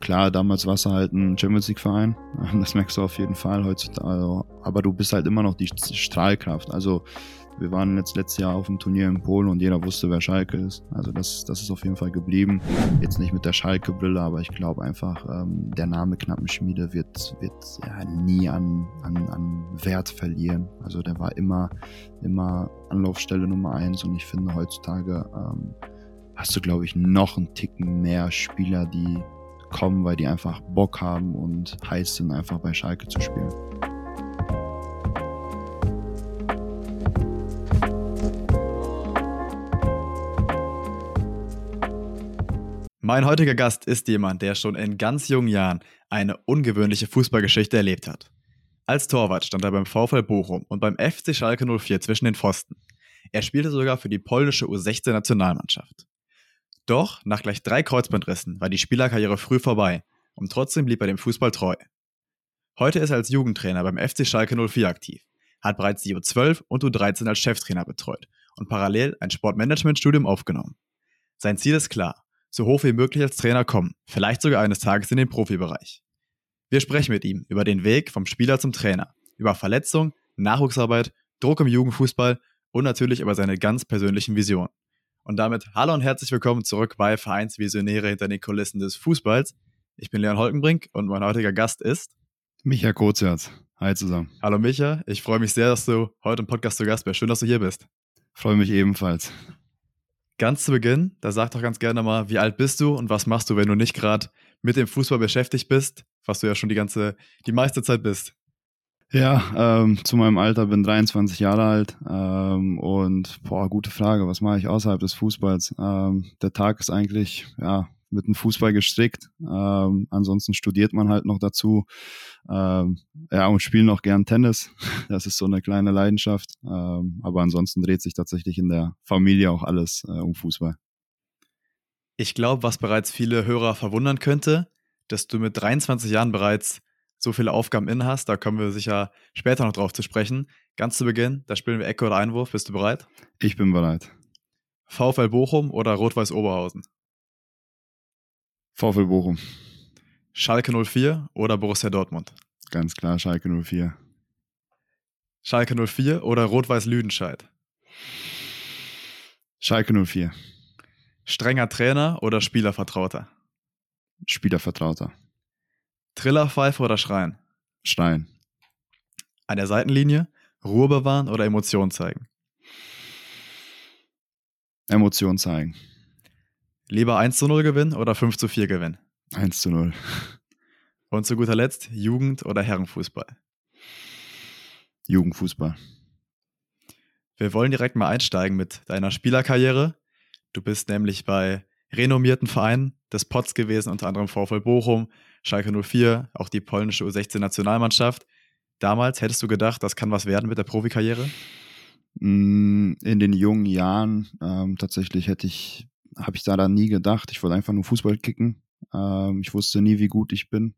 klar, damals warst du halt ein Champions-League-Verein, das merkst du auf jeden Fall heutzutage, also, aber du bist halt immer noch die Strahlkraft. Also wir waren jetzt letztes Jahr auf dem Turnier in Polen und jeder wusste, wer Schalke ist. Also das ist auf jeden Fall geblieben. Jetzt nicht mit der Schalke-Brille, aber ich glaube einfach, der Name Knappenschmiede wird ja nie an Wert verlieren. Also der war immer Anlaufstelle Nummer 1 und ich finde heutzutage hast du, glaube ich, noch einen Ticken mehr Spieler, die kommen, weil die einfach Bock haben und heiß sind, einfach bei Schalke zu spielen. Mein heutiger Gast ist jemand, der schon in ganz jungen Jahren eine ungewöhnliche Fußballgeschichte erlebt hat. Als Torwart stand er beim VfL Bochum und beim FC Schalke 04 zwischen den Pfosten. Er spielte sogar für die polnische U16-Nationalmannschaft. Doch nach gleich 3 Kreuzbandrissen war die Spielerkarriere früh vorbei und trotzdem blieb er dem Fußball treu. Heute ist er als Jugendtrainer beim FC Schalke 04 aktiv, hat bereits die U12 und U13 als Cheftrainer betreut und parallel ein Sportmanagementstudium aufgenommen. Sein Ziel ist klar: so hoch wie möglich als Trainer kommen, vielleicht sogar eines Tages in den Profibereich. Wir sprechen mit ihm über den Weg vom Spieler zum Trainer, über Verletzung, Nachwuchsarbeit, Druck im Jugendfußball und natürlich über seine ganz persönlichen Visionen. Und damit hallo und herzlich willkommen zurück bei Vereinsvisionäre hinter den Kulissen des Fußballs. Ich bin Leon Holkenbrink und mein heutiger Gast ist Micha Koziatz. Hi zusammen. Hallo Micha, ich freue mich sehr, dass du heute im Podcast zu Gast bist. Schön, dass du hier bist. Freue mich ebenfalls. Ganz zu Beginn, da sag doch ganz gerne mal, wie alt bist du und was machst du, wenn du nicht gerade mit dem Fußball beschäftigt bist, was du ja schon die meiste Zeit bist? Ja, zu meinem Alter bin 23 Jahre alt und gute Frage, was mache ich außerhalb des Fußballs? Der Tag ist eigentlich mit dem Fußball gestrickt. Ansonsten studiert man halt noch dazu und spiele noch gern Tennis. Das ist so eine kleine Leidenschaft. Aber ansonsten dreht sich tatsächlich in der Familie auch alles um Fußball. Ich glaube, was bereits viele Hörer verwundern könnte, dass du mit 23 Jahren bereits so viele Aufgaben inne hast. Da kommen wir sicher später noch drauf zu sprechen. Ganz zu Beginn, da spielen wir Ecke oder Einwurf. Bist du bereit? Ich bin bereit. VfL Bochum oder Rot-Weiß Oberhausen? VfL Bochum. Schalke 04 oder Borussia Dortmund? Ganz klar Schalke 04. Schalke 04 oder Rot-Weiß Lüdenscheid? Schalke 04. Strenger Trainer oder Spielervertrauter? Spielervertrauter. Trillerpfeife oder Schreien? Stein. An der Seitenlinie Ruhe bewahren oder Emotionen zeigen? Emotionen zeigen. Lieber 1:0 gewinnen oder 5:4 gewinnen? 1:0. Und zu guter Letzt Jugend- oder Herrenfußball? Jugendfußball. Wir wollen direkt mal einsteigen mit deiner Spielerkarriere. Du bist nämlich bei renommierten Vereinen des Pots gewesen, unter anderem VfL Bochum, Schalke 04, auch die polnische U16-Nationalmannschaft. Damals hättest du gedacht, das kann was werden mit der Profikarriere? In den jungen Jahren tatsächlich habe ich da nie gedacht. Ich wollte einfach nur Fußball kicken. Ich wusste nie, wie gut ich bin.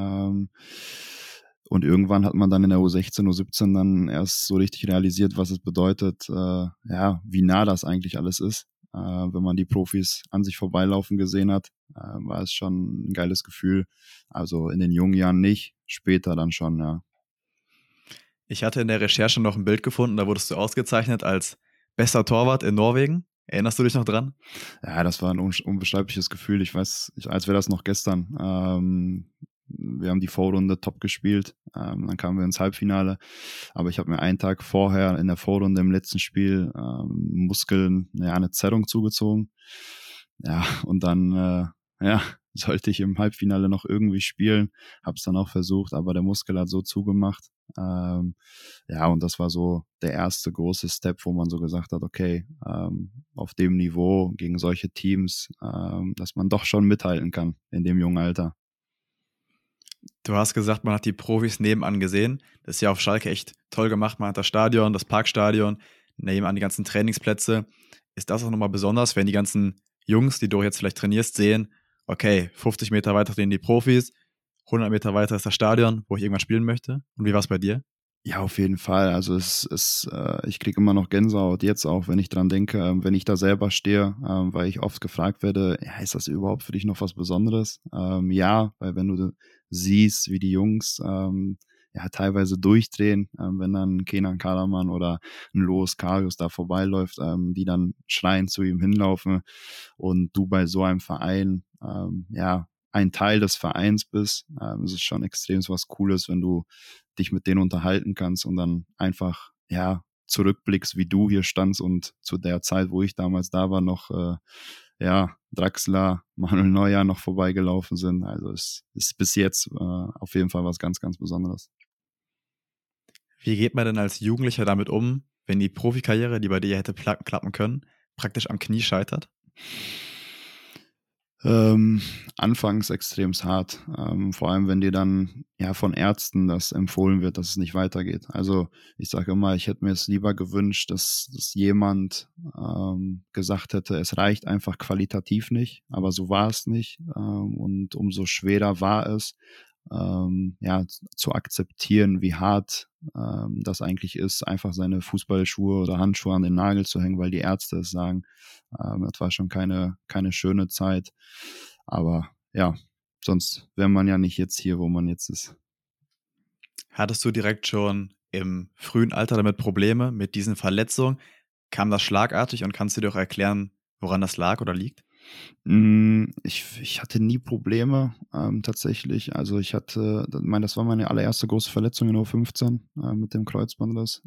Und irgendwann hat man dann in der U16, U17 dann erst so richtig realisiert, was es bedeutet, wie nah das eigentlich alles ist. Wenn man die Profis an sich vorbeilaufen gesehen hat, war es schon ein geiles Gefühl. Also in den jungen Jahren nicht, später dann schon, ja. Ich hatte in der Recherche noch ein Bild gefunden, da wurdest du ausgezeichnet als bester Torwart in Norwegen. Erinnerst du dich noch dran? Ja, das war ein unbeschreibliches Gefühl. Ich weiß, als wäre das noch gestern. Wir haben die Vorrunde top gespielt, dann kamen wir ins Halbfinale, aber ich habe mir einen Tag vorher in der Vorrunde im letzten Spiel Muskeln, eine Zerrung zugezogen. Ja, und dann sollte ich im Halbfinale noch irgendwie spielen, habe es dann auch versucht, aber der Muskel hat so zugemacht. Und das war so der erste große Step, wo man so gesagt hat, okay, auf dem Niveau gegen solche Teams, dass man doch schon mithalten kann in dem jungen Alter. Du hast gesagt, man hat die Profis nebenan gesehen. Das ist ja auf Schalke echt toll gemacht. Man hat das Stadion, das Parkstadion, nebenan die ganzen Trainingsplätze. Ist das auch nochmal besonders, wenn die ganzen Jungs, die du jetzt vielleicht trainierst, sehen, okay, 50 Meter weiter stehen die Profis, 100 Meter weiter ist das Stadion, wo ich irgendwann spielen möchte? Und wie war es bei dir? Ja, auf jeden Fall. Also ich kriege immer noch Gänsehaut jetzt auch, wenn ich dran denke, wenn ich da selber stehe, weil ich oft gefragt werde, ja, ist das überhaupt für dich noch was Besonderes? Ja, weil wenn du siehst, wie die Jungs ja teilweise durchdrehen, wenn dann ein Kenan Karaman oder ein Loris Karius da vorbeiläuft, die dann schreiend zu ihm hinlaufen und du bei so einem Verein ja ein Teil des Vereins bist, es ist schon extrem was Cooles, wenn du dich mit denen unterhalten kannst und dann einfach, ja, zurückblickst, wie du hier standst und zu der Zeit, wo ich damals da war, noch, ja, Draxler, Manuel Neuer noch vorbeigelaufen sind. Also es ist bis jetzt auf jeden Fall was ganz, ganz Besonderes. Wie geht man denn als Jugendlicher damit um, wenn die Profikarriere, die bei dir hätte klappen können, praktisch am Knie scheitert? Anfangs extrem hart, vor allem wenn dir dann ja von Ärzten das empfohlen wird, dass es nicht weitergeht. Also ich sage immer, ich hätte mir es lieber gewünscht, dass jemand gesagt hätte, es reicht einfach qualitativ nicht, aber so war es nicht, und umso schwerer war es, ja, zu akzeptieren, wie hart das eigentlich ist, einfach seine Fußballschuhe oder Handschuhe an den Nagel zu hängen, weil die Ärzte es sagen. Das war schon keine schöne Zeit. Aber ja, sonst wäre man ja nicht jetzt hier, wo man jetzt ist. Hattest du direkt schon im frühen Alter damit Probleme mit diesen Verletzungen? Kam das schlagartig und kannst du dir auch erklären, woran das lag oder liegt? Ich hatte nie Probleme, tatsächlich. Also das war meine allererste große Verletzung in U15 mit dem Kreuzbandriss.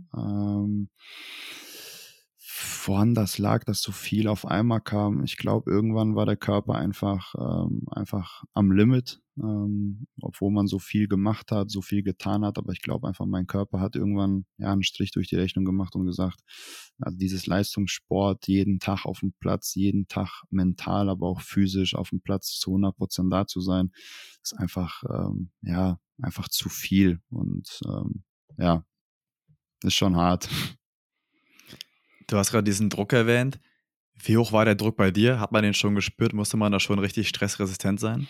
Woran das lag, dass so viel auf einmal kam. Ich glaube, irgendwann war der Körper einfach am Limit, obwohl man so viel gemacht hat, so viel getan hat. Aber ich glaube einfach, mein Körper hat irgendwann ja einen Strich durch die Rechnung gemacht und gesagt, also dieses Leistungssport, jeden Tag auf dem Platz, jeden Tag mental, aber auch physisch auf dem Platz zu 100% da zu sein, ist einfach, ja, einfach zu viel und ja, ist schon hart. Du hast gerade diesen Druck erwähnt. Wie hoch war der Druck bei dir? Hat man den schon gespürt? Musste man da schon richtig stressresistent sein?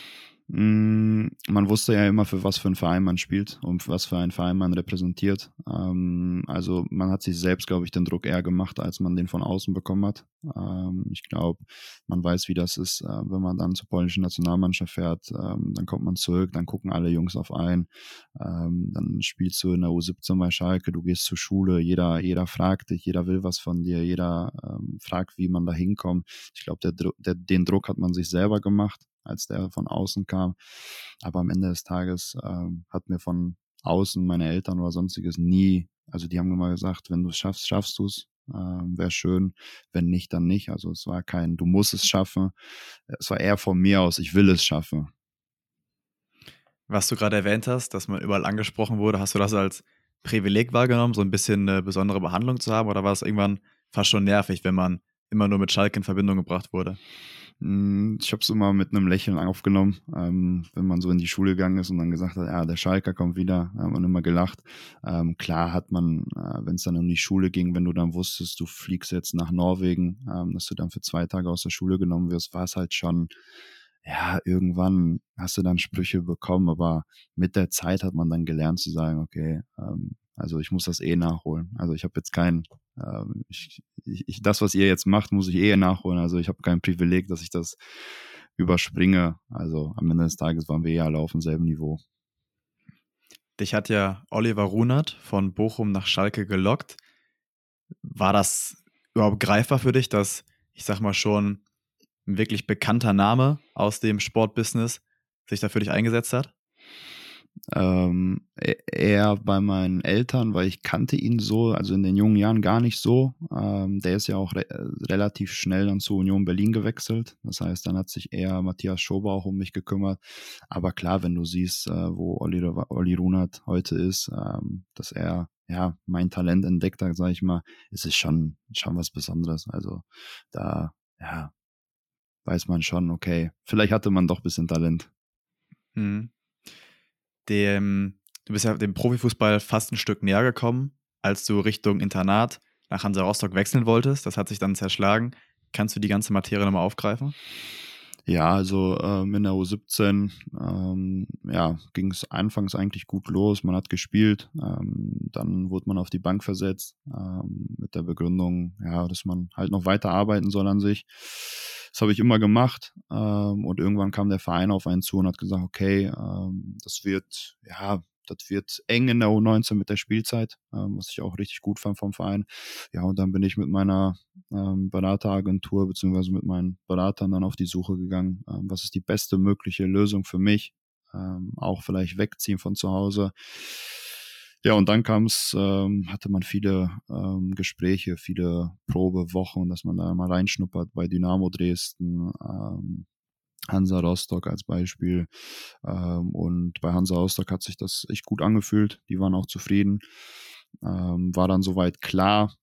Man wusste ja immer, für was für einen Verein man spielt und was für einen Verein man repräsentiert. Also man hat sich selbst, glaube ich, den Druck eher gemacht, als man den von außen bekommen hat. Ich glaube, man weiß, wie das ist, wenn man dann zur polnischen Nationalmannschaft fährt. Dann kommt man zurück, dann gucken alle Jungs auf einen. Dann spielst du in der U17 bei Schalke, du gehst zur Schule, jeder fragt dich, jeder will was von dir, jeder fragt, wie man da hinkommt. Ich glaube, den Druck hat man sich selber gemacht, als der von außen kam. Aber am Ende des Tages hat mir von außen meine Eltern oder sonstiges nie, also die haben immer gesagt, wenn du es schaffst, schaffst du es. Wäre schön, wenn nicht, dann nicht. Also es war kein, du musst es schaffen. Es war eher von mir aus, ich will es schaffen. Was du gerade erwähnt hast, dass man überall angesprochen wurde, hast du das als Privileg wahrgenommen, so ein bisschen eine besondere Behandlung zu haben? Oder war es irgendwann fast schon nervig, wenn man immer nur mit Schalke in Verbindung gebracht wurde? Ich habe es immer mit einem Lächeln aufgenommen, wenn man so in die Schule gegangen ist und dann gesagt hat, ja, der Schalker kommt wieder, hat man immer gelacht. Klar hat man, wenn es dann um die Schule ging, wenn du dann wusstest, du fliegst jetzt nach Norwegen, dass du dann für 2 Tage aus der Schule genommen wirst, war es halt schon, ja, irgendwann hast du dann Sprüche bekommen, aber mit der Zeit hat man dann gelernt zu sagen, okay, also ich muss das eh nachholen. Also ich habe jetzt das, was ihr jetzt macht, muss ich eh nachholen. Also ich habe kein Privileg, dass ich das überspringe. Also am Ende des Tages waren wir ja alle auf demselben Niveau. Dich hat ja Oliver Runert von Bochum nach Schalke gelockt. War das überhaupt greifbar für dich, dass, ich sag mal schon, ein wirklich bekannter Name aus dem Sportbusiness sich da für dich eingesetzt hat? Eher bei meinen Eltern, weil ich kannte ihn so, also in den jungen Jahren gar nicht so. Der ist ja auch relativ schnell dann zu Union Berlin gewechselt. Das heißt, dann hat sich eher Matthias Schober auch um mich gekümmert. Aber klar, wenn du siehst, wo Olli Runert heute ist, dass er ja mein Talent entdeckt hat, sage ich mal, ist es schon was Besonderes. Also da, ja, weiß man schon, okay, vielleicht hatte man doch ein bisschen Talent. Mhm. Du bist ja dem Profifußball fast ein Stück näher gekommen, als du Richtung Internat nach Hansa Rostock wechseln wolltest. Das hat sich dann zerschlagen. Kannst du die ganze Materie nochmal aufgreifen? Ja, also in der U17 ja, ging es anfangs eigentlich gut los. Man hat gespielt, dann wurde man auf die Bank versetzt mit der Begründung, ja, dass man halt noch weiter arbeiten soll an sich. Das habe ich immer gemacht und irgendwann kam der Verein auf einen zu und hat gesagt, okay, das wird eng in der U19 mit der Spielzeit, was ich auch richtig gut fand vom Verein. Ja, und dann bin ich mit meiner Berateragentur beziehungsweise mit meinen Beratern dann auf die Suche gegangen, was ist die beste mögliche Lösung für mich, auch vielleicht wegziehen von zu Hause. Ja, und dann hatte man viele Gespräche, viele Probewochen, dass man da mal reinschnuppert bei Dynamo Dresden, Hansa Rostock als Beispiel. Und bei Hansa Rostock hat sich das echt gut angefühlt. Die waren auch zufrieden. War dann soweit klar,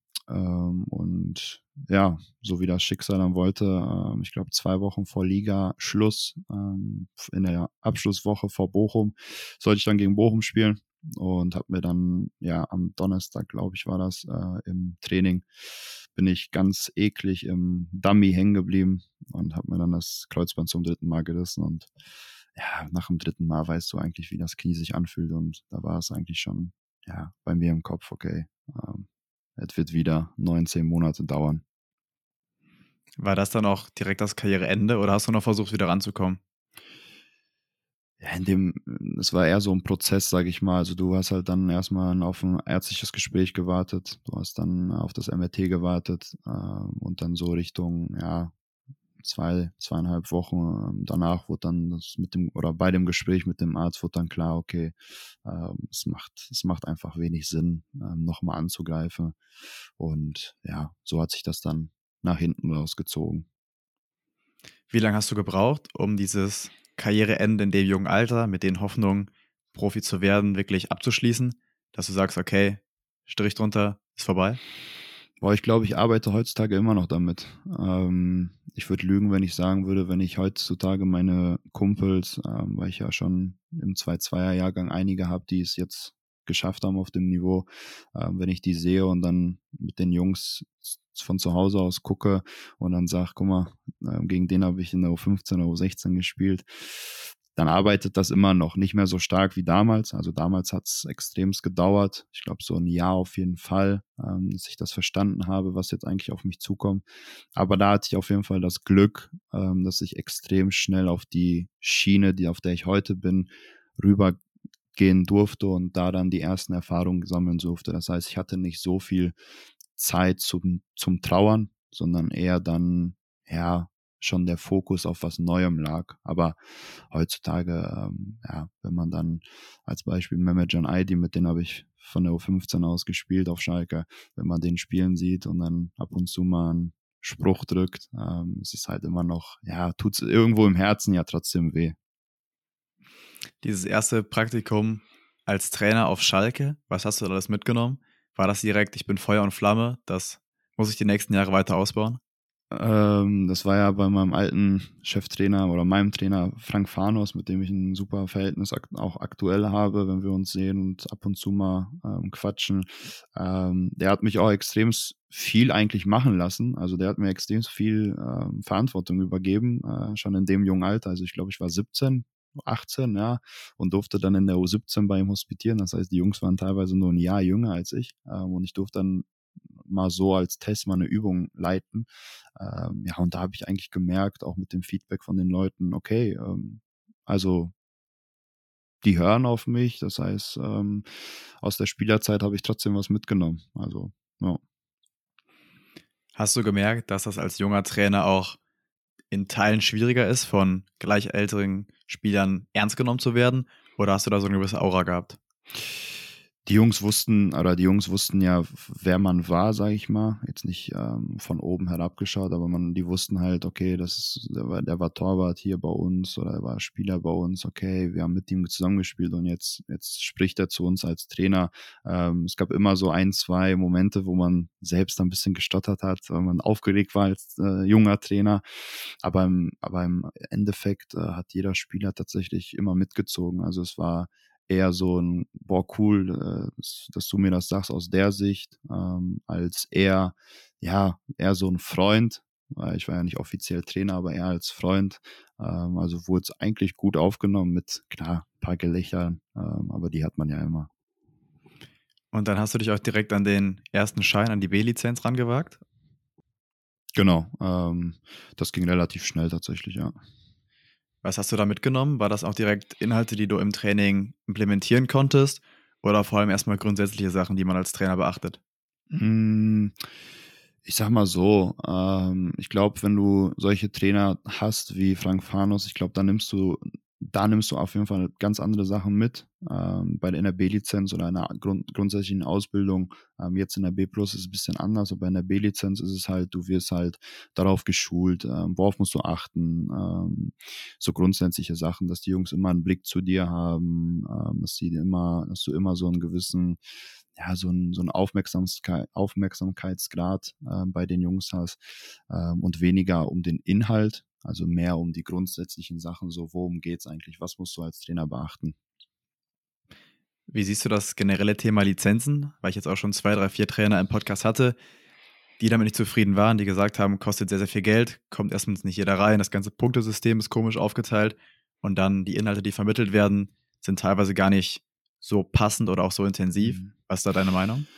und ja, so wie das Schicksal dann wollte, ich glaube 2 Wochen vor Liga-Schluss, in der Abschlusswoche vor Bochum, sollte ich dann gegen Bochum spielen und habe mir dann, ja, am Donnerstag, glaube ich, war das, im Training, bin ich ganz eklig im Dummy hängen geblieben und habe mir dann das Kreuzband zum 3. Mal gerissen und ja, nach dem 3. Mal weißt du eigentlich, wie das Knie sich anfühlt und da war es eigentlich schon, ja, bei mir im Kopf, okay, es wird wieder 19 Monate dauern. War das dann auch direkt das Karriereende oder hast du noch versucht, wieder ranzukommen? Ja, es war eher so ein Prozess, sage ich mal. Also, du hast halt dann erstmal auf ein ärztliches Gespräch gewartet. Du hast dann auf das MRT gewartet, und dann so Richtung, ja, 2, 2,5 Wochen, danach wurde dann das mit dem oder bei dem Gespräch mit dem Arzt wurde dann klar, okay, es macht einfach wenig Sinn, noch mal anzugreifen. Und ja, so hat sich das dann nach hinten rausgezogen. Wie lange hast du gebraucht, um dieses Karriereende in dem jungen Alter mit den Hoffnungen, Profi zu werden, wirklich abzuschließen, dass du sagst: „Okay, Strich drunter, ist vorbei?“ Boah, ich glaube, ich arbeite heutzutage immer noch damit. Ich würde lügen, wenn ich sagen würde, wenn ich heutzutage meine Kumpels, weil ich ja schon im 2-2er-Jahrgang einige habe, die es jetzt geschafft haben auf dem Niveau, wenn ich die sehe und dann mit den Jungs von zu Hause aus gucke und dann sage, guck mal, gegen den habe ich in der U15 oder U16 gespielt, dann arbeitet das immer noch. Nicht mehr so stark wie damals. Also damals hat es extremst gedauert. Ich glaube, so ein Jahr auf jeden Fall, dass ich das verstanden habe, was jetzt eigentlich auf mich zukommt. Aber da hatte ich auf jeden Fall das Glück, dass ich extrem schnell auf die Schiene, auf der ich heute bin, rübergehen durfte und da dann die ersten Erfahrungen sammeln durfte. Das heißt, ich hatte nicht so viel Zeit zum Trauern, sondern eher dann, ja, schon der Fokus auf was Neuem lag. Aber heutzutage, ja, wenn man dann als Beispiel Mehmet Can Aydin, mit dem habe ich von der U15 aus gespielt auf Schalke, wenn man den spielen sieht und dann ab und zu mal einen Spruch drückt, es ist halt immer noch, ja, tut's irgendwo im Herzen ja trotzdem weh. Dieses erste Praktikum als Trainer auf Schalke, was hast du da alles mitgenommen? War das direkt: „Ich bin Feuer und Flamme, das muss ich die nächsten Jahre weiter ausbauen?“ Das war ja bei meinem alten Cheftrainer oder meinem Trainer Frank Fanos, mit dem ich ein super Verhältnis auch aktuell habe, wenn wir uns sehen und ab und zu mal, quatschen. Der hat mich auch extremst viel eigentlich machen lassen. Also, der hat mir extremst viel, Verantwortung übergeben, schon in dem jungen Alter. Also, ich glaube, ich war 17, 18, ja, und durfte dann in der U17 bei ihm hospitieren. Das heißt, die Jungs waren teilweise nur ein Jahr jünger als ich, und ich durfte dann mal so als Test mal eine Übung leiten. Ja, und da habe ich eigentlich gemerkt, auch mit dem Feedback von den Leuten, okay, also die hören auf mich. Das heißt, aus der Spielerzeit habe ich trotzdem was mitgenommen. Also, ja. Hast du gemerkt, dass das als junger Trainer auch in Teilen schwieriger ist, von gleich älteren Spielern ernst genommen zu werden? Oder hast du da so eine gewisse Aura gehabt? Die Jungs wussten ja, wer man war, sage ich mal. Jetzt nicht von oben herab geschaut, aber die wussten halt, okay, der war Torwart hier bei uns oder er war Spieler bei uns, okay, wir haben mit ihm zusammengespielt und jetzt spricht er zu uns als Trainer. Es gab immer so 1, 2 Momente, wo man selbst ein bisschen gestottert hat, weil man aufgeregt war als junger Trainer. Aber im Endeffekt hat jeder Spieler tatsächlich immer mitgezogen. Also es war eher so ein, boah, cool, dass du mir das sagst aus der Sicht, als eher so ein Freund, weil ich war ja nicht offiziell Trainer, aber eher als Freund. Also wurde es eigentlich gut aufgenommen mit, klar, ein paar Gelächtern, aber die hat man ja immer. Und dann hast du dich auch direkt an den ersten Schein, an die B-Lizenz rangewagt? Genau, das ging relativ schnell tatsächlich, ja. Was hast du da mitgenommen? War das auch direkt Inhalte, die du im Training implementieren konntest? Oder vor allem erstmal grundsätzliche Sachen, die man als Trainer beachtet? Hm, Ich sag mal so, ich glaube, wenn du solche Trainer hast wie Frank Fanos, ich glaube, da nimmst du auf jeden Fall ganz andere Sachen mit. Bei der NRB-Lizenz oder einer grundsätzlichen Ausbildung, jetzt in der B Plus ist es ein bisschen anders, aber in der B-Lizenz ist es halt, du wirst halt darauf geschult, worauf musst du achten, so grundsätzliche Sachen, dass die Jungs immer einen Blick zu dir haben, dass du immer so einen gewissen, ja, so ein Aufmerksamkeitsgrad bei den Jungs hast, und weniger um den Inhalt, also mehr um die grundsätzlichen Sachen, so worum geht's eigentlich, was musst du als Trainer beachten? Wie siehst du das generelle Thema Lizenzen? Weil ich jetzt auch schon 2, 3, 4 Trainer im Podcast hatte, die damit nicht zufrieden waren, die gesagt haben, kostet sehr, sehr viel Geld, kommt erstens nicht jeder rein, das ganze Punktesystem ist komisch aufgeteilt und dann die Inhalte, die vermittelt werden, sind teilweise gar nicht so passend oder auch so intensiv. Mhm. Was ist da deine Meinung?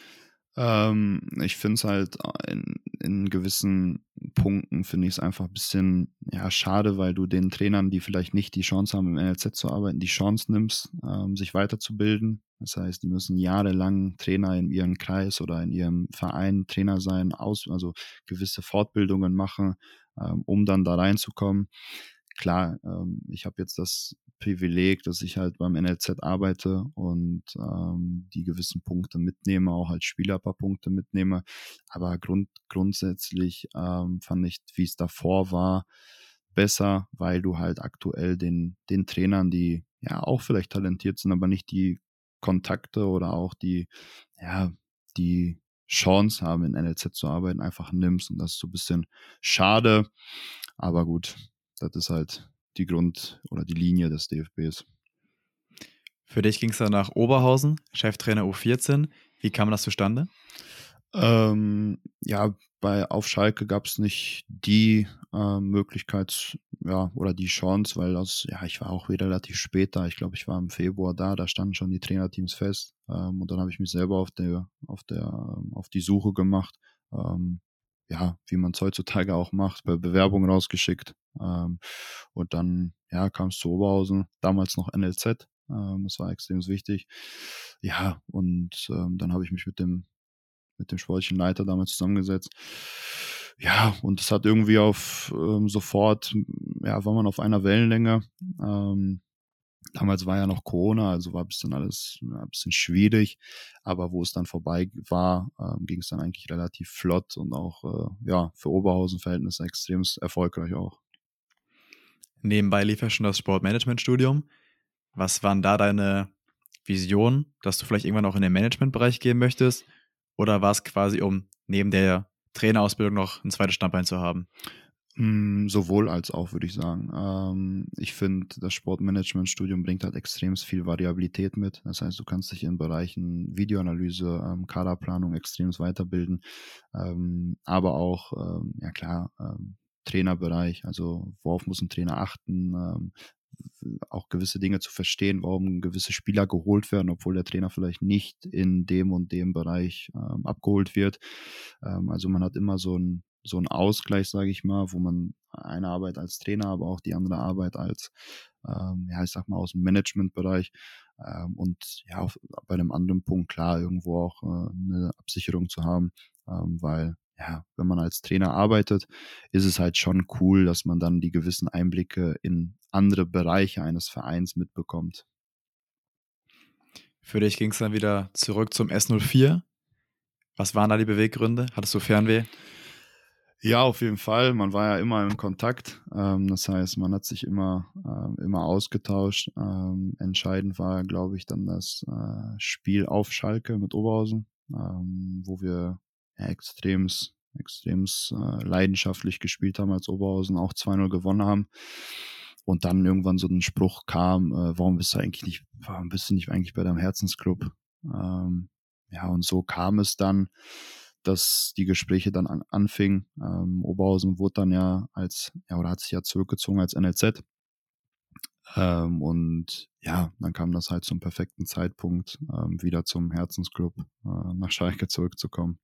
Ich finde es halt in gewissen Punkten finde ich es einfach ein bisschen, ja, schade, weil du den Trainern, die vielleicht nicht die Chance haben, im NLZ zu arbeiten, die Chance nimmst, sich weiterzubilden. Das heißt, die müssen jahrelang Trainer in ihrem Kreis oder in ihrem Verein Trainer sein, also gewisse Fortbildungen machen, um dann da reinzukommen. Klar, ich habe jetzt das Privileg, dass ich halt beim NLZ arbeite und die gewissen Punkte mitnehme, auch als Spieler ein paar Punkte mitnehme. Aber grundsätzlich fand ich, wie es davor war, besser, weil du halt aktuell den Trainern, die ja auch vielleicht talentiert sind, aber nicht die Kontakte oder auch ja, die Chance haben, in NLZ zu arbeiten, einfach nimmst. Und das ist so ein bisschen schade. Aber gut, das ist halt die oder die Linie des DFBs. Für dich ging es dann nach Oberhausen, Cheftrainer U14. Wie kam das zustande? Ja, auf Schalke gab es nicht die Möglichkeit, ja, oder die Chance, weil ich war auch wieder relativ spät da. Ich glaube, ich war im Februar da standen schon die Trainerteams fest. Und dann habe ich mich selber auf die Suche gemacht. Ähm, ja, wie man es heutzutage auch macht, bei Bewerbungen rausgeschickt. Und dann, ja, kam es zu Oberhausen, damals noch NLZ. Das war extrem wichtig. Ja, und dann habe ich mich mit dem sportlichen Leiter damals zusammengesetzt. Ja, und es hat irgendwie auf sofort, ja, war man auf einer Wellenlänge. Damals war ja noch Corona, also war ein bisschen alles ein bisschen schwierig, aber wo es dann vorbei war, ging es dann eigentlich relativ flott und auch ja, für Oberhausen-Verhältnisse extrem erfolgreich auch. Nebenbei lief ja schon das Sportmanagement-Studium. Was waren da deine Visionen, dass du vielleicht irgendwann auch in den Managementbereich gehen möchtest? Oder war es quasi, um neben der Trainerausbildung noch ein zweites Standbein zu haben? Sowohl als auch, würde ich sagen. Ich finde, das Sportmanagement-Studium bringt halt extrem viel Variabilität mit. Das heißt, du kannst dich in Bereichen Videoanalyse, Kaderplanung extrem weiterbilden, aber auch, ja klar, Trainerbereich, also worauf muss ein Trainer achten, auch gewisse Dinge zu verstehen, warum gewisse Spieler geholt werden, obwohl der Trainer vielleicht nicht in dem und dem Bereich abgeholt wird. Also man hat immer so ein Ausgleich, sage ich mal, wo man eine Arbeit als Trainer, aber auch die andere Arbeit als, ja, ich sag mal, aus dem Managementbereich. Und ja, bei einem anderen Punkt klar, irgendwo auch eine Absicherung zu haben, weil ja, wenn man als Trainer arbeitet, ist es halt schon cool, dass man dann die gewissen Einblicke in andere Bereiche eines Vereins mitbekommt. Für dich ging es dann wieder zurück zum S04. Was waren da die Beweggründe? Hattest du Fernweh? Ja, auf jeden Fall. Man war ja immer in Kontakt. Das heißt, man hat sich immer ausgetauscht. Entscheidend war, glaube ich, dann das Spiel auf Schalke mit Oberhausen, wo wir ja, extremst leidenschaftlich gespielt haben als Oberhausen, auch 2-0 gewonnen haben. Und dann irgendwann so ein Spruch kam, warum bist du nicht eigentlich bei deinem Herzensclub? Ja, und so kam es dann, dass die Gespräche dann anfingen. Oberhausen wurde dann oder hat sich ja zurückgezogen als NLZ. Und ja, dann kam das halt zum perfekten Zeitpunkt, wieder zum Herzensclub nach Schalke zurückzukommen.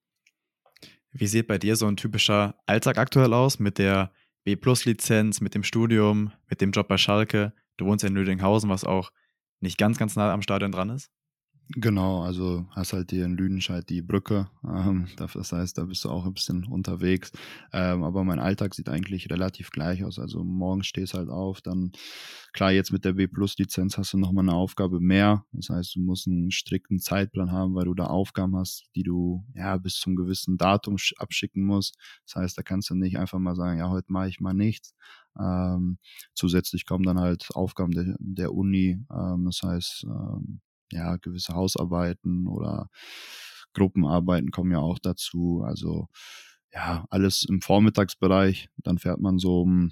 Wie sieht bei dir so ein typischer Alltag aktuell aus mit der B-Plus-Lizenz, mit dem Studium, mit dem Job bei Schalke? Du wohnst ja in Lüdinghausen, was auch nicht ganz, ganz nah am Stadion dran ist. Genau, also hast halt hier in Lüdenscheid die Brücke, das heißt, da bist du auch ein bisschen unterwegs, aber mein Alltag sieht eigentlich relativ gleich aus, also morgens stehst halt auf, dann klar, jetzt mit der B-Plus-Lizenz hast du nochmal eine Aufgabe mehr, das heißt, du musst einen strikten Zeitplan haben, weil du da Aufgaben hast, die du ja bis zum gewissen Datum abschicken musst, das heißt, da kannst du nicht einfach mal sagen, ja, heute mache ich mal nichts. Zusätzlich kommen dann halt Aufgaben der Uni, das heißt, ja, gewisse Hausarbeiten oder Gruppenarbeiten kommen ja auch dazu. Also ja, alles im Vormittagsbereich. Dann fährt man so um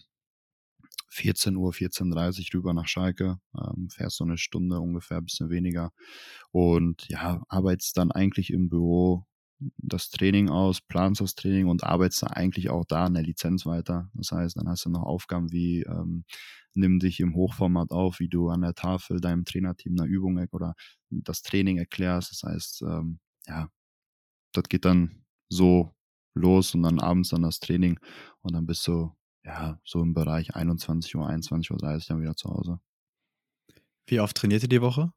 14 Uhr, 14:30 rüber nach Schalke, fährst so eine Stunde ungefähr, ein bisschen weniger. Und ja, arbeitest dann eigentlich im Büro das Training aus, planst das Training und arbeitest dann eigentlich auch da an der Lizenz weiter. Das heißt, dann hast du noch Aufgaben wie nimm dich im Hochformat auf, wie du an der Tafel deinem Trainerteam eine Übung oder das Training erklärst. Das heißt, ja, das geht dann so los und dann abends dann das Training und dann bist du ja so im Bereich 21 Uhr, 21:30 Uhr dann wieder zu Hause. Wie oft trainiert ihr die Woche?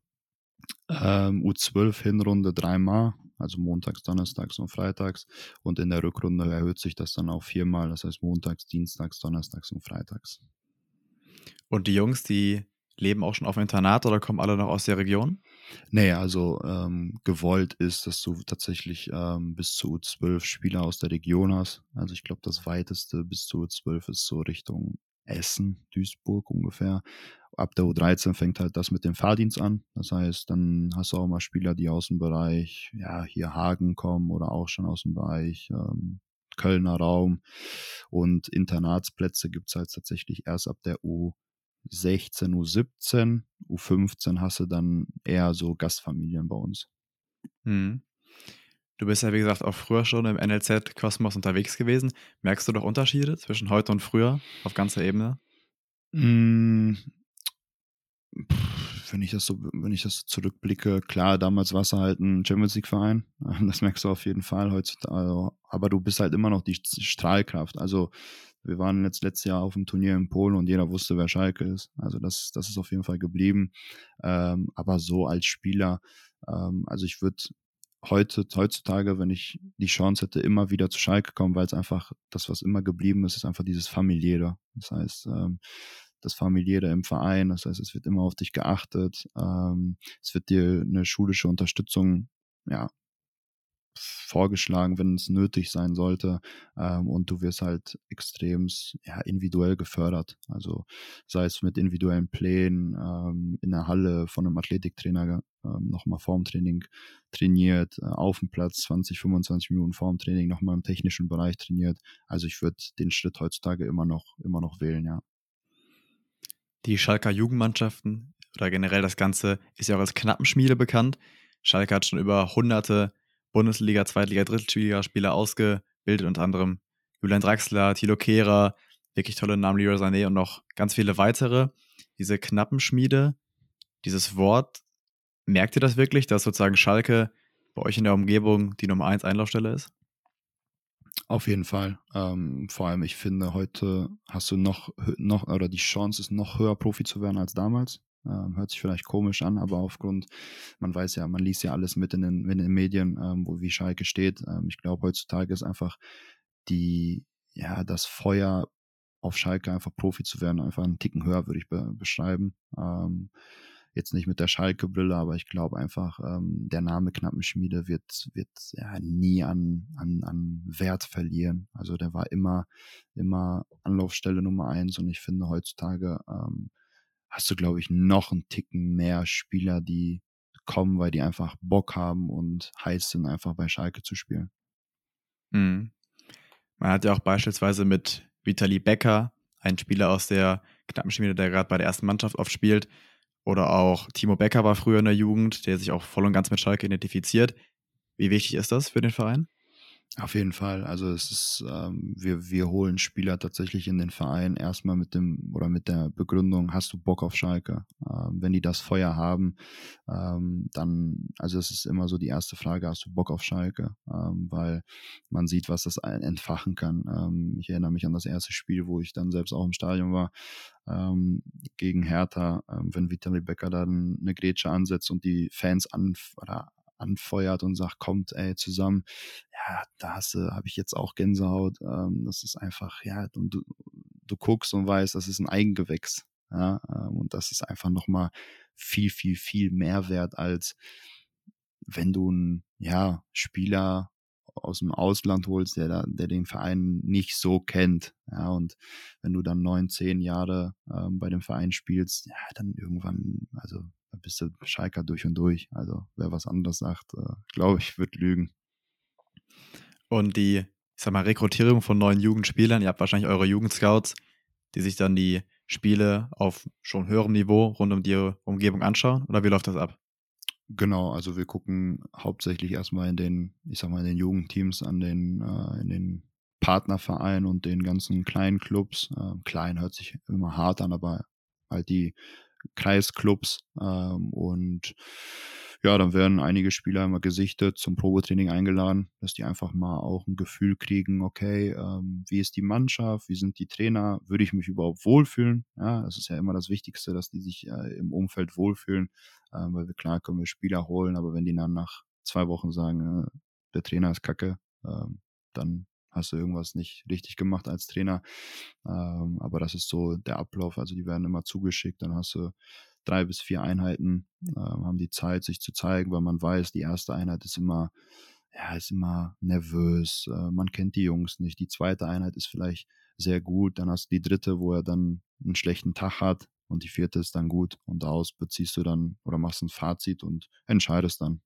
U12 Hinrunde 3-mal, also montags, donnerstags und freitags. Und in der Rückrunde erhöht sich das dann auf 4-mal, das heißt montags, dienstags, donnerstags und freitags. Und die Jungs, die leben auch schon auf dem Internat oder kommen alle noch aus der Region? Nee, also gewollt ist, dass du tatsächlich bis zu U12 Spieler aus der Region hast. Also ich glaube, das weiteste bis zu U12 ist so Richtung Essen, Duisburg ungefähr. Ab der U13 fängt halt das mit dem Fahrdienst an. Das heißt, dann hast du auch mal Spieler, die aus dem Bereich, ja, hier Hagen kommen oder auch schon aus dem Bereich Kölner Raum. Und Internatsplätze gibt es halt tatsächlich erst ab der U16, U17, U15 hast du dann eher so Gastfamilien bei uns. Mhm. Du bist ja, wie gesagt, auch früher schon im NLZ-Kosmos unterwegs gewesen. Merkst du doch Unterschiede zwischen heute und früher auf ganzer Ebene? Mm, wenn ich das so zurückblicke, klar, damals warst du halt ein Champions League-Verein. Das merkst du auf jeden Fall heutzutage. Also, aber du bist halt immer noch die Strahlkraft. Also wir waren jetzt letztes Jahr auf dem Turnier in Polen und jeder wusste, wer Schalke ist. Also das ist auf jeden Fall geblieben. Aber so als Spieler, also ich würde heutzutage, wenn ich die Chance hätte, immer wieder zu Schalke kommen, weil es einfach das, was immer geblieben ist, ist einfach dieses Familiäre. Das heißt, das Familiäre im Verein, das heißt, es wird immer auf dich geachtet, es wird dir eine schulische Unterstützung, ja, vorgeschlagen, wenn es nötig sein sollte, und du wirst halt extrem ja, individuell gefördert. Also sei es mit individuellen Plänen, in der Halle von einem Athletiktrainer nochmal vorm Training trainiert, auf dem Platz 20, 25 Minuten vorm Training nochmal im technischen Bereich trainiert. Also ich würde den Schritt heutzutage immer noch wählen, ja. Die Schalker Jugendmannschaften oder generell das Ganze ist ja auch als Knappenschmiede bekannt. Schalke hat schon über hunderte Bundesliga, Zweitliga, Drittligaspieler ausgebildet, unter anderem Julian Draxler, Thilo Kehrer, wirklich tolle Namen, Leroy Sané und noch ganz viele weitere. Diese Knappenschmiede, dieses Wort, merkt ihr das wirklich, dass sozusagen Schalke bei euch in der Umgebung die Nummer 1 Einlaufstelle ist? Auf jeden Fall. Vor allem, ich finde, heute hast du oder die Chance ist noch höher, Profi zu werden als damals. Hört sich vielleicht komisch an, aber man weiß ja, man liest ja alles mit in den Medien, wie Schalke steht. Ich glaube, heutzutage ist einfach das Feuer auf Schalke einfach Profi zu werden, einfach einen Ticken höher, würde ich beschreiben. Jetzt nicht mit der Schalke-Brille, aber ich glaube einfach, der Name Knappenschmiede wird ja nie an Wert verlieren. Also der war immer Anlaufstelle Nummer 1 und ich finde heutzutage hast du, glaube ich, noch einen Ticken mehr Spieler, die kommen, weil die einfach Bock haben und heiß sind, einfach bei Schalke zu spielen. Mhm. Man hat ja auch beispielsweise mit Vitali Becker, einen Spieler aus der Knappenschmiede, der gerade bei der ersten Mannschaft oft spielt, oder auch Timo Becker war früher in der Jugend, der sich auch voll und ganz mit Schalke identifiziert. Wie wichtig ist das für den Verein? Auf jeden Fall. Also es ist, wir holen Spieler tatsächlich in den Verein erstmal mit mit der Begründung, hast du Bock auf Schalke? Wenn die das Feuer haben, dann, also es ist immer so die erste Frage, hast du Bock auf Schalke? Weil man sieht, was das entfachen kann. Ich erinnere mich an das erste Spiel, wo ich dann selbst auch im Stadion war, gegen Hertha, wenn Vitali Becker dann eine Grätsche ansetzt und die Fans anfeuert und sagt, kommt ey zusammen, ja, habe ich jetzt auch Gänsehaut. Das ist einfach, ja, und du guckst und weißt, das ist ein Eigengewächs. Ja, und das ist einfach nochmal viel, viel, viel mehr wert, als wenn du einen, ja, Spieler aus dem Ausland holst, der den Verein nicht so kennt. Ja, und wenn du dann 9, 10 Jahre bei dem Verein spielst, ja, dann irgendwann, also da bist du Schalker durch und durch. Also wer was anderes sagt, glaube ich, wird lügen. Und die, ich sag mal, Rekrutierung von neuen Jugendspielern, ihr habt wahrscheinlich eure Jugendscouts, die sich dann die Spiele auf schon höherem Niveau rund um die Umgebung anschauen? Oder wie läuft das ab? Genau, also wir gucken hauptsächlich erstmal in den, ich sag mal, in den Jugendteams in den Partnervereinen und den ganzen kleinen Clubs. Klein hört sich immer hart an, aber halt die Kreisclubs. Und ja, dann werden einige Spieler immer gesichtet, zum Probetraining eingeladen, dass die einfach mal auch ein Gefühl kriegen, okay, wie ist die Mannschaft, wie sind die Trainer, würde ich mich überhaupt wohlfühlen? Ja, das ist ja immer das Wichtigste, dass die sich im Umfeld wohlfühlen, weil wir klar können wir Spieler holen, aber wenn die dann nach 2 Wochen sagen, der Trainer ist kacke, dann hast du irgendwas nicht richtig gemacht als Trainer. Aber das ist so der Ablauf. Also die werden immer zugeschickt. Dann hast du 3 bis 4 Einheiten, haben die Zeit, sich zu zeigen, weil man weiß, die erste Einheit ist immer, ja, ist immer nervös. Man kennt die Jungs nicht. Die zweite Einheit ist vielleicht sehr gut. Dann hast du die dritte, wo er dann einen schlechten Tag hat. Und die vierte ist dann gut. Und daraus beziehst du dann oder machst ein Fazit und entscheidest dann.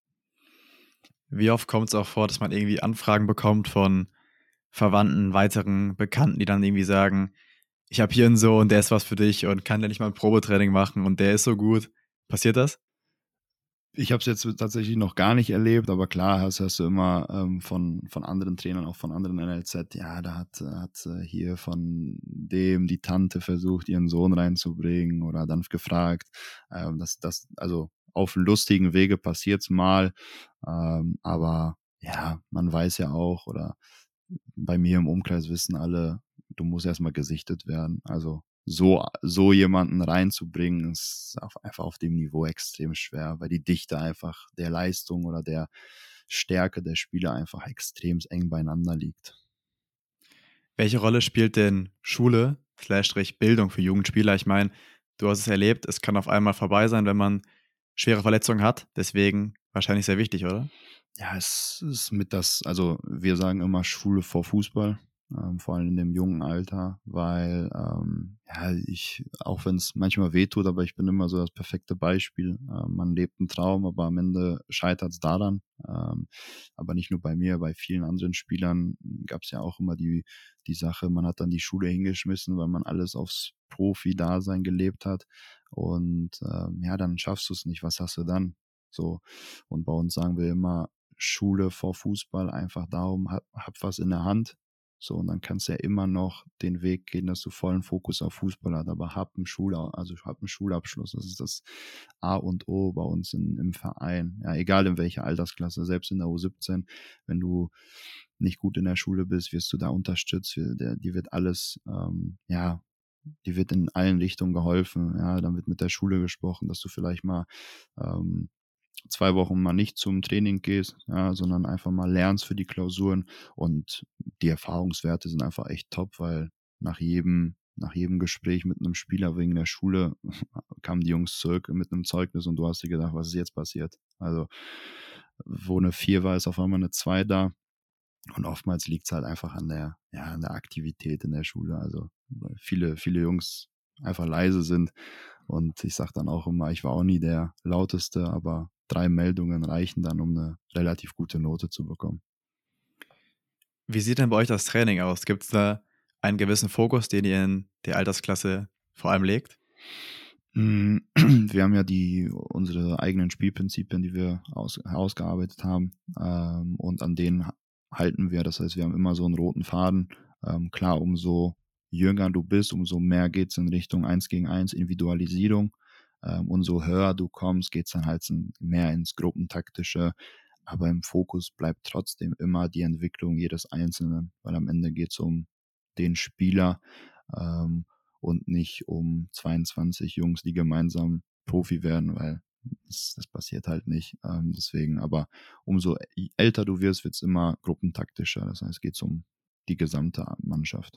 Wie oft kommt es auch vor, dass man irgendwie Anfragen bekommt von Verwandten, weiteren Bekannten, die dann irgendwie sagen, ich habe hier einen Sohn, der ist was für dich und kann der nicht mal ein Probetraining machen und der ist so gut. Passiert das? Ich habe es jetzt tatsächlich noch gar nicht erlebt, aber klar hast du immer von anderen Trainern, auch von anderen NLZ, ja, da hat hier von dem die Tante versucht, ihren Sohn reinzubringen oder dann gefragt. Also auf lustigen Wege passiert's mal, aber ja, man weiß ja auch, oder bei mir im Umkreis wissen alle, du musst erstmal gesichtet werden. Also so jemanden reinzubringen, ist einfach auf dem Niveau extrem schwer, weil die Dichte einfach der Leistung oder der Stärke der Spieler einfach extrem eng beieinander liegt. Welche Rolle spielt denn Schule / Bildung für Jugendspieler? Ich meine, du hast es erlebt, es kann auf einmal vorbei sein, wenn man schwere Verletzungen hat. Deswegen wahrscheinlich sehr wichtig, oder? Ja, es ist also wir sagen immer Schule vor Fußball, vor allem in dem jungen Alter, weil ja, auch wenn es manchmal wehtut, aber ich bin immer so das perfekte Beispiel. Man lebt einen Traum, aber am Ende scheitert es daran. Aber nicht nur bei mir, bei vielen anderen Spielern gab es ja auch immer die Sache, man hat dann die Schule hingeschmissen, weil man alles aufs Profi-Dasein gelebt hat. Und ja, dann schaffst du es nicht. Was hast du dann? So, und bei uns sagen wir immer, Schule vor Fußball, einfach darum, hab was in der Hand. So, und dann kannst du ja immer noch den Weg gehen, dass du vollen Fokus auf Fußball hast, aber hab einen Schulabschluss. Das ist das A und O bei uns im Verein. Ja, egal in welcher Altersklasse, selbst in der U17, wenn du nicht gut in der Schule bist, wirst du da unterstützt. Die wird alles, ja, die wird in allen Richtungen geholfen. Ja, dann wird mit der Schule gesprochen, dass du vielleicht mal 2 Wochen mal nicht zum Training gehst, ja, sondern einfach mal lernst für die Klausuren, und die Erfahrungswerte sind einfach echt top, weil nach jedem Gespräch mit einem Spieler wegen der Schule kamen die Jungs zurück mit einem Zeugnis und du hast dir gedacht, was ist jetzt passiert? Also, wo eine 4 war, ist auf einmal eine 2 da, und oftmals liegt es halt einfach an der Aktivität in der Schule, also weil viele Jungs einfach leise sind, und ich sage dann auch immer, ich war auch nie der Lauteste, aber 3 Meldungen reichen dann, um eine relativ gute Note zu bekommen. Wie sieht denn bei euch das Training aus? Gibt es da einen gewissen Fokus, den ihr in der Altersklasse vor allem legt? Wir haben ja unsere eigenen Spielprinzipien, die wir ausgearbeitet haben, und an denen halten wir. Das heißt, wir haben immer so einen roten Faden. Klar, umso jünger du bist, umso mehr geht es in Richtung 1 gegen 1 Individualisierung. Umso höher du kommst, geht es dann halt mehr ins Gruppentaktische. Aber im Fokus bleibt trotzdem immer die Entwicklung jedes Einzelnen, weil am Ende geht es um den Spieler ähm, und nicht um 22 Jungs, die gemeinsam Profi werden, weil das passiert halt nicht. Deswegen, aber umso älter du wirst, wird es immer gruppentaktischer. Das heißt, es geht um die gesamte Mannschaft.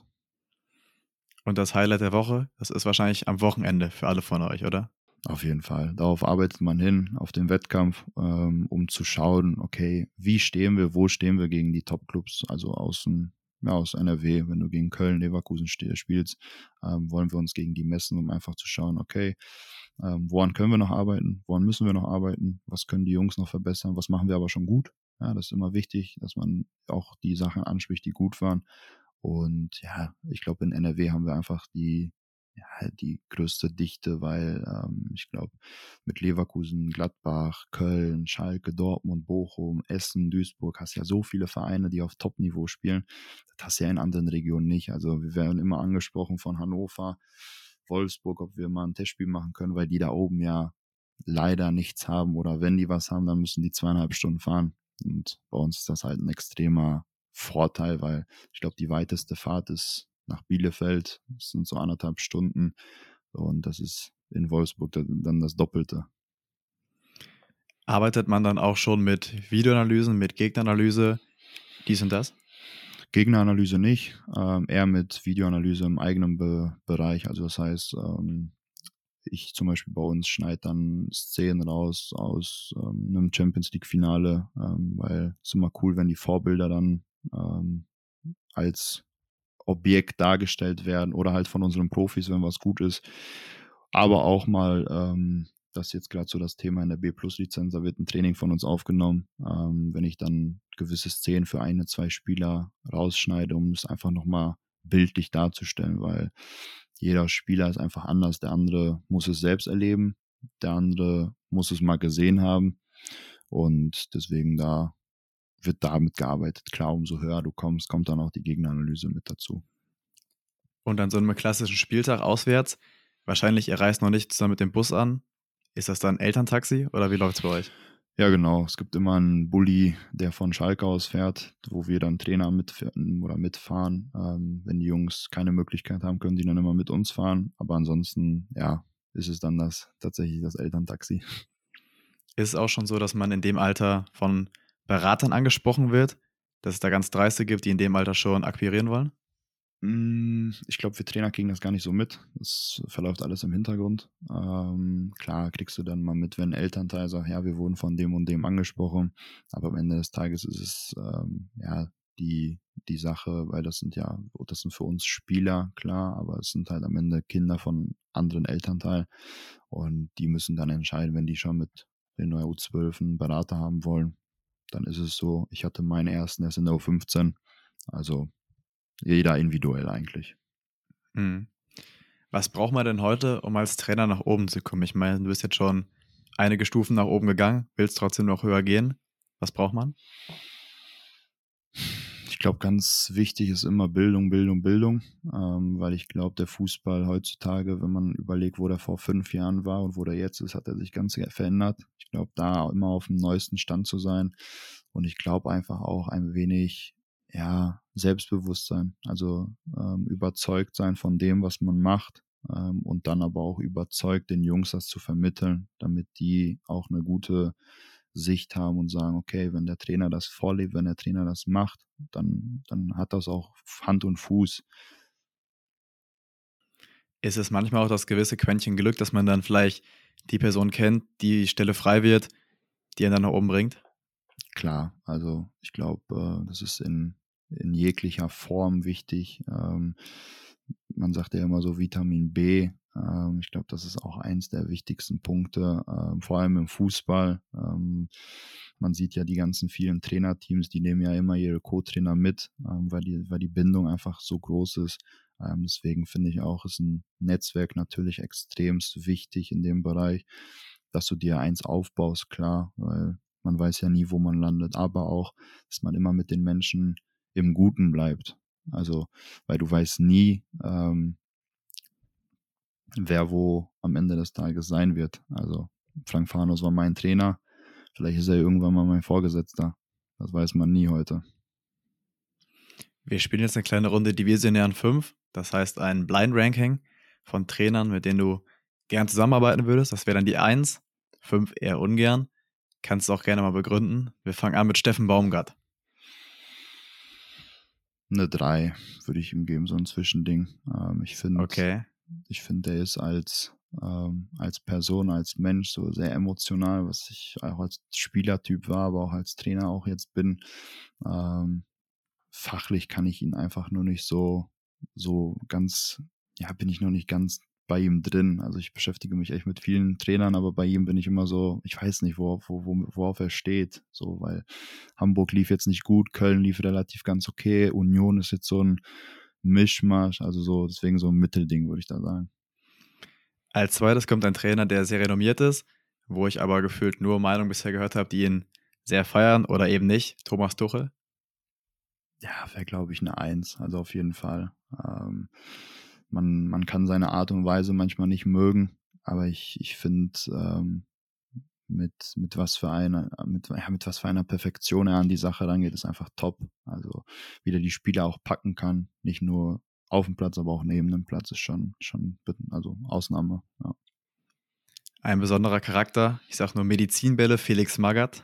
Und das Highlight der Woche, das ist wahrscheinlich am Wochenende für alle von euch, oder? Auf jeden Fall. Darauf arbeitet man hin, auf den Wettkampf, um zu schauen, okay, wie stehen wir, wo stehen wir gegen die Top-Clubs, also aus NRW, wenn du gegen Köln, Leverkusen spielst, wollen wir uns gegen die messen, um einfach zu schauen, okay, woran können wir noch arbeiten, woran müssen wir noch arbeiten, was können die Jungs noch verbessern, was machen wir aber schon gut. Ja, das ist immer wichtig, dass man auch die Sachen anspricht, die gut waren. Und ja, ich glaube, in NRW haben wir einfach die größte Dichte, weil ich glaube, mit Leverkusen, Gladbach, Köln, Schalke, Dortmund, Bochum, Essen, Duisburg hast ja so viele Vereine, die auf Top-Niveau spielen. Das hast du ja in anderen Regionen nicht. Also wir werden immer angesprochen von Hannover, Wolfsburg, ob wir mal ein Testspiel machen können, weil die da oben ja leider nichts haben oder wenn die was haben, dann müssen die 2,5 Stunden fahren. Und bei uns ist das halt ein extremer Vorteil, weil ich glaube, die weiteste Fahrt ist nach Bielefeld. Das sind so 1,5 Stunden. Und das ist in Wolfsburg dann das Doppelte. Arbeitet man dann auch schon mit Videoanalysen, mit Gegneranalyse, dies und das? Gegneranalyse nicht, eher mit Videoanalyse im eigenen Bereich. Also das heißt, ich zum Beispiel bei uns schneide dann Szenen raus aus einem Champions League-Finale, weil es immer cool, wenn die Vorbilder dann als Objekt dargestellt werden oder halt von unseren Profis, wenn was gut ist. Aber auch mal, das ist jetzt gerade so das Thema in der B-Plus-Lizenz, da wird ein Training von uns aufgenommen, wenn ich dann gewisse Szenen für 1, 2 Spieler rausschneide, um es einfach nochmal bildlich darzustellen, weil jeder Spieler ist einfach anders. Der andere muss es selbst erleben, der andere muss es mal gesehen haben und deswegen wird damit gearbeitet. Klar, umso höher du kommst, kommt dann auch die Gegneranalyse mit dazu. Und an so einem klassischen Spieltag auswärts, wahrscheinlich, ihr reist noch nicht zusammen mit dem Bus an. Ist das dann Elterntaxi oder wie läuft es bei euch? Ja, genau. Es gibt immer einen Bulli, der von Schalke aus fährt, wo wir dann Trainer mitfahren. Wenn die Jungs keine Möglichkeit haben, können die dann immer mit uns fahren. Aber ansonsten, ja, ist es dann tatsächlich das Elterntaxi. Ist es auch schon so, dass man in dem Alter von Beratern angesprochen wird, dass es da ganz Dreiste gibt, die in dem Alter schon akquirieren wollen? Ich glaube, wir Trainer kriegen das gar nicht so mit. Das verläuft alles im Hintergrund. Klar kriegst du dann mal mit, wenn ein Elternteil sagt, ja, wir wurden von dem und dem angesprochen. Aber am Ende des Tages ist es die Sache, weil das sind für uns Spieler, klar, aber es sind halt am Ende Kinder von anderen Elternteilen. Und die müssen dann entscheiden, wenn die schon mit den U12 einen Berater haben wollen. Dann ist es so, ich hatte meinen ersten erst in der U15. Also jeder individuell eigentlich. Mhm. Was braucht man denn heute, um als Trainer nach oben zu kommen? Ich meine, du bist jetzt schon einige Stufen nach oben gegangen, willst trotzdem noch höher gehen. Was braucht man? Ich glaube, ganz wichtig ist immer Bildung, Bildung, Bildung, weil ich glaube, der Fußball heutzutage, wenn man überlegt, wo der vor 5 Jahren war und wo der jetzt ist, hat er sich ganz verändert. Ich glaube, da immer auf dem neuesten Stand zu sein und ich glaube einfach auch ein wenig, ja, Selbstbewusstsein, also überzeugt sein von dem, was man macht und dann aber auch überzeugt, den Jungs das zu vermitteln, damit die auch eine gute Sicht haben und sagen, okay, wenn der Trainer das vorlebt, wenn der Trainer das macht, dann hat das auch Hand und Fuß. Ist es manchmal auch das gewisse Quäntchen Glück, dass man dann vielleicht die Person kennt, die Stelle frei wird, die einen dann nach oben bringt? Klar, also ich glaube, das ist in jeglicher Form wichtig. Man sagt ja immer so Vitamin B. Ich glaube, das ist auch eins der wichtigsten Punkte, vor allem im Fußball. Man sieht ja die ganzen vielen Trainerteams, die nehmen ja immer ihre Co-Trainer mit, weil die Bindung einfach so groß ist. Deswegen finde ich auch, ist ein Netzwerk natürlich extremst wichtig in dem Bereich, dass du dir eins aufbaust, klar, weil man weiß ja nie, wo man landet, aber auch, dass man immer mit den Menschen im Guten bleibt. Also, weil du weißt nie, wer wo am Ende des Tages sein wird. Also Frank Farnos war mein Trainer, vielleicht ist er irgendwann mal mein Vorgesetzter. Das weiß man nie heute. Wir spielen jetzt eine kleine Runde Divisionären 5, das heißt ein Blind Ranking von Trainern, mit denen du gern zusammenarbeiten würdest. Das wäre dann die 1, 5 eher ungern. Kannst du auch gerne mal begründen. Wir fangen an mit Steffen Baumgart. Eine 3 würde ich ihm geben, so ein Zwischending. Ich finde, Okay. der ist als Person, als Mensch so sehr emotional, was ich auch als Spielertyp war, aber auch als Trainer auch jetzt bin. Fachlich kann ich ihn einfach nur nicht so ganz, ja, bin ich noch nicht ganz bei ihm drin. Also ich beschäftige mich echt mit vielen Trainern, aber bei ihm bin ich immer so, ich weiß nicht, worauf er steht. So, weil Hamburg lief jetzt nicht gut, Köln lief relativ ganz okay, Union ist jetzt so ein Mischmasch, also so, deswegen so ein Mittelding, würde ich da sagen. Als zweites kommt ein Trainer, der sehr renommiert ist, wo ich aber gefühlt nur Meinungen bisher gehört habe, die ihn sehr feiern oder eben nicht. Thomas Tuchel. Ja, wäre, glaube ich, eine 1, also auf jeden Fall. Man kann seine Art und Weise manchmal nicht mögen, aber ich finde, mit was für einer Perfektion er an die Sache rangeht, ist einfach top. Also wie der die Spieler auch packen kann, nicht nur auf dem Platz, aber auch neben dem Platz, ist schon also Ausnahme. Ja. Ein besonderer Charakter, ich sag nur Medizinbälle, Felix Magath.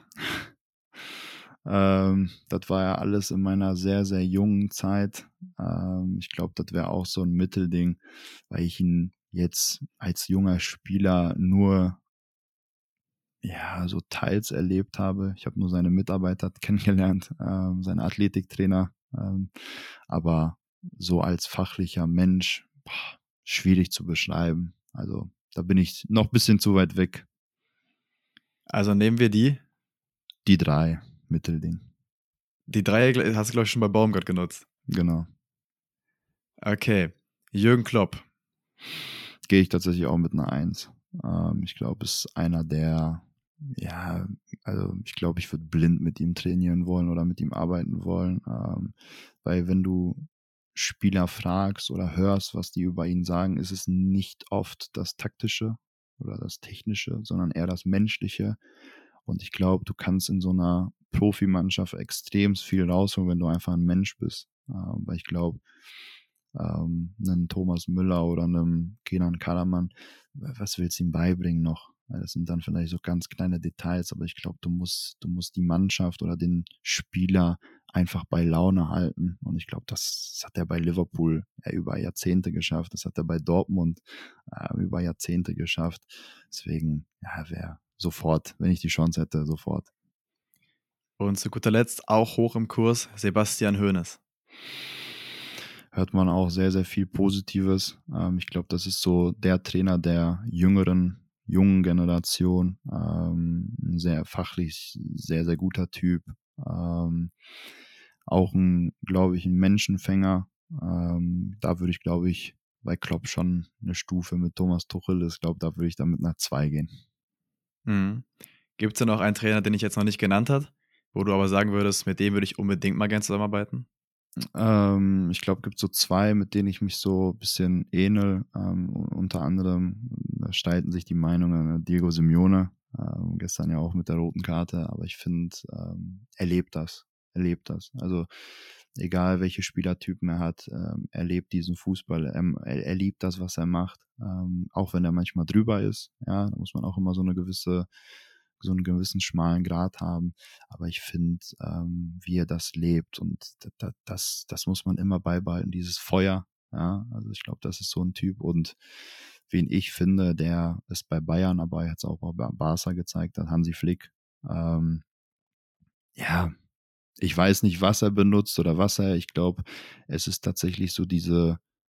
Das war ja alles in meiner sehr, sehr jungen Zeit. Ich glaube, das wäre auch so ein Mittelding, weil ich ihn jetzt als junger Spieler nur so teils erlebt habe. Ich habe nur seine Mitarbeiter kennengelernt, seine Athletiktrainer, aber so als fachlicher Mensch, schwierig zu beschreiben. Also da bin ich noch ein bisschen zu weit weg. Also nehmen wir die. Die 3, Mittelding. Die 3 hast du, glaube ich, schon bei Baumgart genutzt. Genau. Okay. Jürgen Klopp. Gehe ich tatsächlich auch mit einer 1. Ich glaube, es ist einer der, also ich glaube, ich würde blind mit ihm trainieren wollen oder mit ihm arbeiten wollen, weil wenn du Spieler fragst oder hörst, was die über ihn sagen, ist es nicht oft das Taktische oder das Technische, sondern eher das Menschliche. Und ich glaube, du kannst in so einer Profimannschaft extrem viel rausholen, wenn du einfach ein Mensch bist. Weil ich glaube, einen Thomas Müller oder einem Kenan Karaman, was willst du ihm beibringen noch? Das sind dann vielleicht so ganz kleine Details, aber ich glaube, du musst die Mannschaft oder den Spieler einfach bei Laune halten. Und ich glaube, das hat er bei Liverpool über Jahrzehnte geschafft. Das hat er bei Dortmund über Jahrzehnte geschafft. Deswegen, wäre sofort, wenn ich die Chance hätte, sofort. Und zu guter Letzt auch hoch im Kurs Sebastian Hoeneß. Hört man auch sehr, sehr viel Positives. Ich glaube, das ist so der Trainer der jungen Generation. Ein sehr fachlich, sehr, sehr guter Typ. Auch glaube ich, ein Menschenfänger. Da würde ich, glaube ich, bei Klopp schon eine Stufe mit Thomas Tuchel ist. Ich glaube, da würde ich dann mit einer 2 gehen. Mhm. Gibt es denn auch einen Trainer, den ich jetzt noch nicht genannt habe, wo du aber sagen würdest, mit dem würde ich unbedingt mal gerne zusammenarbeiten? Ich glaube, es gibt so 2, mit denen ich mich so ein bisschen ähnel. Unter anderem, da streiten sich die Meinungen. Diego Simeone, gestern ja auch mit der roten Karte, aber ich finde, er lebt das. Also egal, welche Spielertypen er hat, er lebt diesen Fußball. Er liebt das, was er macht. Auch wenn er manchmal drüber ist. Ja, da muss man auch immer so einen gewissen schmalen Grat haben. Aber ich finde, wie er das lebt und das muss man immer beibehalten, dieses Feuer. Ja, also ich glaube, das ist so ein Typ und wen ich finde, der ist bei Bayern, aber jetzt auch bei Barca gezeigt hat, Hansi Flick. Ich weiß nicht, was er benutzt oder ich glaube, es ist tatsächlich so diese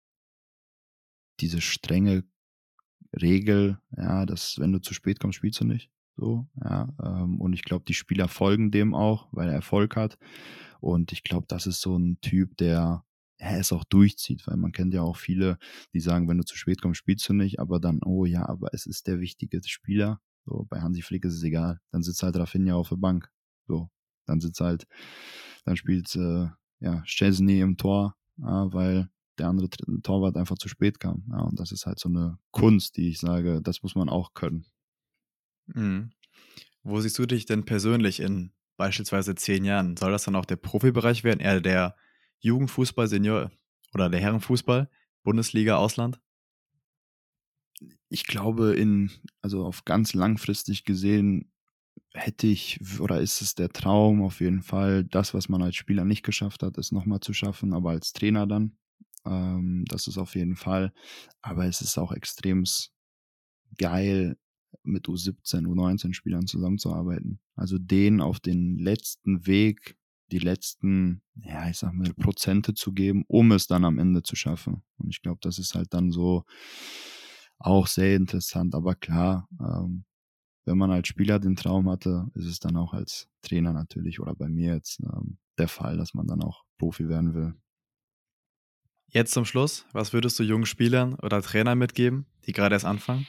strenge Regel, ja, dass wenn du zu spät kommst, spielst du nicht. So, ja. Und ich glaube, die Spieler folgen dem auch, weil er Erfolg hat. Und ich glaube, das ist so ein Typ, der es auch durchzieht, weil man kennt ja auch viele, die sagen, wenn du zu spät kommst, spielst du nicht, aber dann, oh ja, aber es ist der wichtige Spieler. So, bei Hansi Flick ist es egal. Dann sitzt halt Rafinha auf der Bank. So, dann spielt Szczesny im Tor, weil der andere Torwart einfach zu spät kam. Ja, und das ist halt so eine Kunst, die ich sage, das muss man auch können. Mhm. Wo siehst du dich denn persönlich in beispielsweise 10 Jahren? Soll das dann auch der Profibereich werden, eher der Jugendfußball, Senior oder der Herrenfußball, Bundesliga, Ausland? Ich glaube, also auf ganz langfristig gesehen ist es der Traum auf jeden Fall, das, was man als Spieler nicht geschafft hat, ist nochmal zu schaffen, aber als Trainer dann. Das ist auf jeden Fall. Aber es ist auch extrem geil, mit U17, U19-Spielern zusammenzuarbeiten. Also denen auf den letzten Weg, die letzten, ich sag mal, Prozente zu geben, um es dann am Ende zu schaffen. Und ich glaube, das ist halt dann so auch sehr interessant. Aber klar, wenn man als Spieler den Traum hatte, ist es dann auch als Trainer natürlich oder bei mir jetzt der Fall, dass man dann auch Profi werden will. Jetzt zum Schluss, was würdest du jungen Spielern oder Trainern mitgeben, die gerade erst anfangen?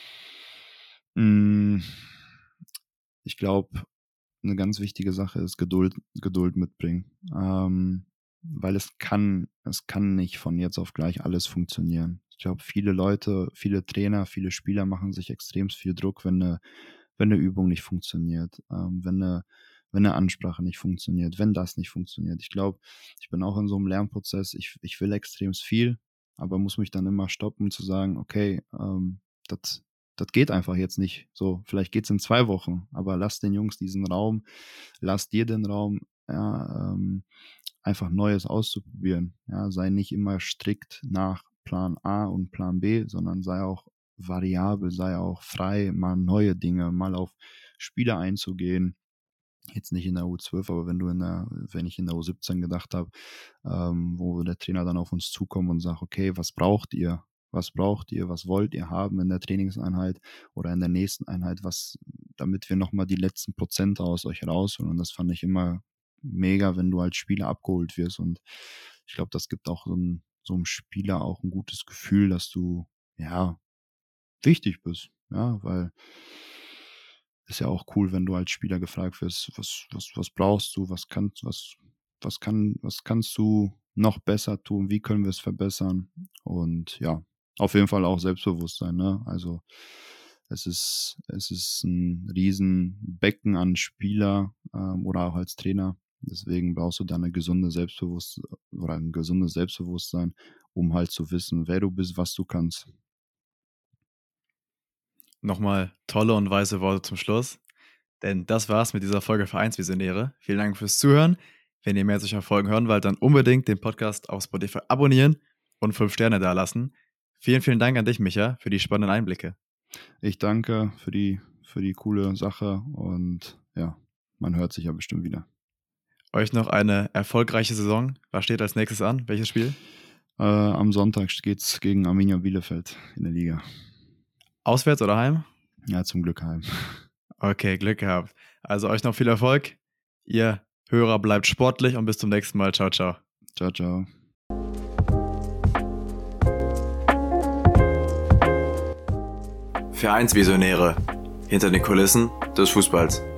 Ich glaube, eine ganz wichtige Sache ist Geduld mitbringen. Weil es kann nicht von jetzt auf gleich alles funktionieren. Ich glaube, viele Leute, viele Trainer, viele Spieler machen sich extrem viel Druck, wenn eine Übung nicht funktioniert, wenn eine Ansprache nicht funktioniert, wenn das nicht funktioniert. Ich glaube, ich bin auch in so einem Lernprozess, ich will extrem viel, aber muss mich dann immer stoppen zu sagen, okay, das geht einfach jetzt nicht. So, vielleicht geht's in 2 Wochen, aber lass den Jungs diesen Raum, lass dir den Raum, einfach Neues auszuprobieren. Ja, sei nicht immer strikt nach Plan A und Plan B, sondern sei auch variabel, sei auch frei, mal neue Dinge, mal auf Spieler einzugehen. Jetzt nicht in der U12, aber wenn ich in der U17 gedacht habe, wo der Trainer dann auf uns zukommt und sagt, okay, was braucht ihr? Was wollt ihr haben in der Trainingseinheit oder in der nächsten Einheit, damit wir nochmal die letzten Prozente aus euch rausholen. Und das fand ich immer mega, wenn du als Spieler abgeholt wirst. Und ich glaube, das gibt auch so einem Spieler auch ein gutes Gefühl, dass du, wichtig bist. Ja, weil ist ja auch cool, wenn du als Spieler gefragt wirst, was brauchst du, was kannst du noch besser tun, wie können wir es verbessern? Und ja, auf jeden Fall auch Selbstbewusstsein, ne? Also es ist ein Riesenbecken an Spieler oder auch als Trainer. Deswegen brauchst du da ein gesundes Selbstbewusstsein, um halt zu wissen, wer du bist, was du kannst. Nochmal tolle und weise Worte zum Schluss. Denn das war's mit dieser Folge Vereinsvisionäre. Vielen Dank fürs Zuhören. Wenn ihr mehr solcher Folgen hören wollt, dann unbedingt den Podcast auf Spotify abonnieren und 5 Sterne dalassen. Vielen, vielen Dank an dich, Micha, für die spannenden Einblicke. Ich danke für die coole Sache und ja, man hört sich ja bestimmt wieder. Euch noch eine erfolgreiche Saison. Was steht als nächstes an? Welches Spiel? Am Sonntag geht's gegen Arminia Bielefeld in der Liga. Auswärts oder heim? Ja, zum Glück heim. Okay, Glück gehabt. Also euch noch viel Erfolg. Ihr Hörer bleibt sportlich und bis zum nächsten Mal. Ciao, ciao. Ciao, ciao. Vereinsvisionäre. Hinter den Kulissen des Fußballs.